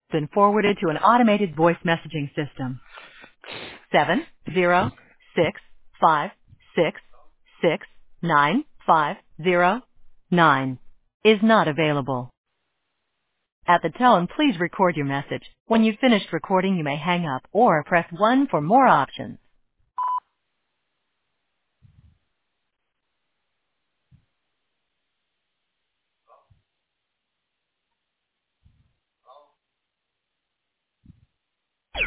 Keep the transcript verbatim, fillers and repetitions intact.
Been forwarded to an automated voice messaging system. Seven zero six five six six nine five zero nine is not available. At the tone, please record your message. When you've finished recording, you may hang up or press one for more options.